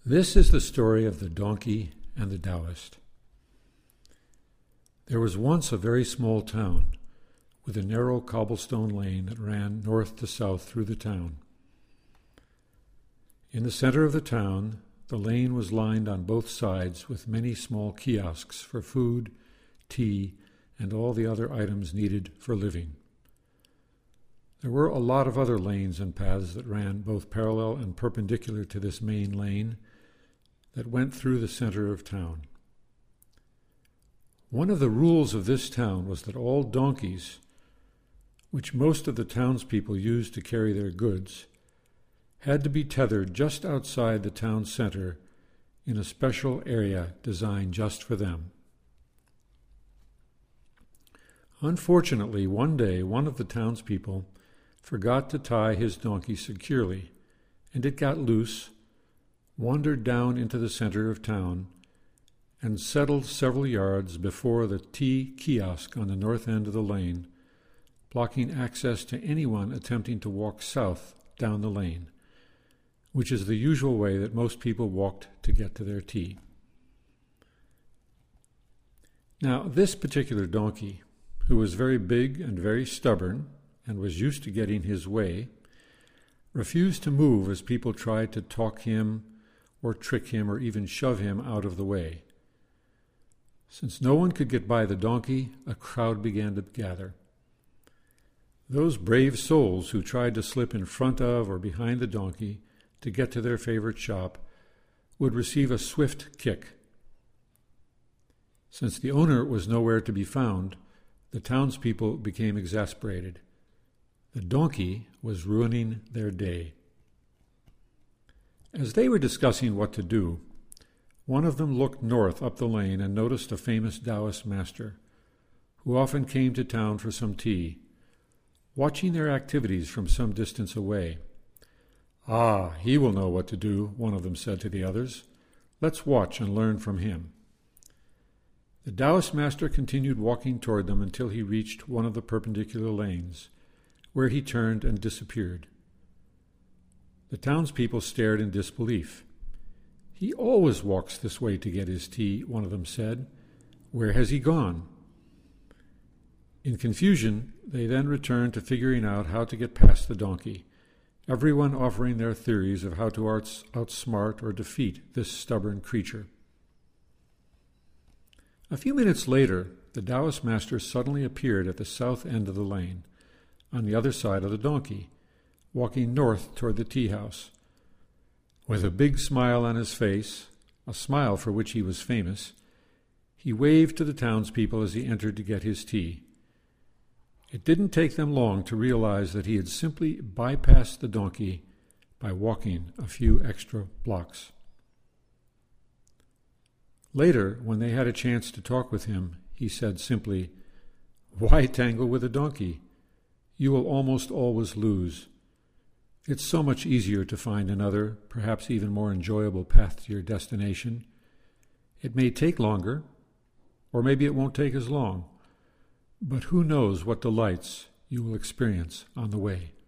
This is the story of the donkey and the Taoist. There was once a very small town with a narrow cobblestone lane that ran north to south through the town. In the center of the town, the lane was lined on both sides with many small kiosks for food, tea, and all the other items needed for living. There were a lot of other lanes and paths that ran both parallel and perpendicular to this main lane that went through the center of town. One of the rules of this town was that all donkeys, which most of the townspeople used to carry their goods, had to be tethered just outside the town center in a special area designed just for them. Unfortunately, one day one of the townspeople forgot to tie his donkey securely, and it got loose, wandered down into the center of town, and settled several yards before the tea kiosk on the north end of the lane, blocking access to anyone attempting to walk south down the lane, which is the usual way that most people walked to get to their tea. Now, this particular donkey, who was very big and very stubborn and was used to getting his way, refused to move as people tried to talk him or trick him or even shove him out of the way. Since no one could get by the donkey, a crowd began to gather. Those brave souls who tried to slip in front of or behind the donkey to get to their favorite shop would receive a swift kick. Since the owner was nowhere to be found, the townspeople became exasperated. The donkey was ruining their day. As they were discussing what to do, one of them looked north up the lane and noticed a famous Taoist master, who often came to town for some tea, watching their activities from some distance away. "Ah, he will know what to do," one of them said to the others. "Let's watch and learn from him." The Taoist master continued walking toward them until he reached one of the perpendicular lanes, where he turned and disappeared. The townspeople stared in disbelief. "He always walks this way to get his tea," one of them said. "Where has he gone?" In confusion, they then returned to figuring out how to get past the donkey, everyone offering their theories of how to outsmart or defeat this stubborn creature. A few minutes later, the Taoist master suddenly appeared at the south end of the lane, on the other side of the donkey, walking north toward the tea house. With a big smile on his face, a smile for which he was famous, he waved to the townspeople as he entered to get his tea. It didn't take them long to realize that he had simply bypassed the donkey by walking a few extra blocks. Later, when they had a chance to talk with him, he said simply, "Why tangle with a donkey? You will almost always lose. It's so much easier to find another, perhaps even more enjoyable path to your destination. It may take longer, or maybe it won't take as long, but who knows what delights you will experience on the way."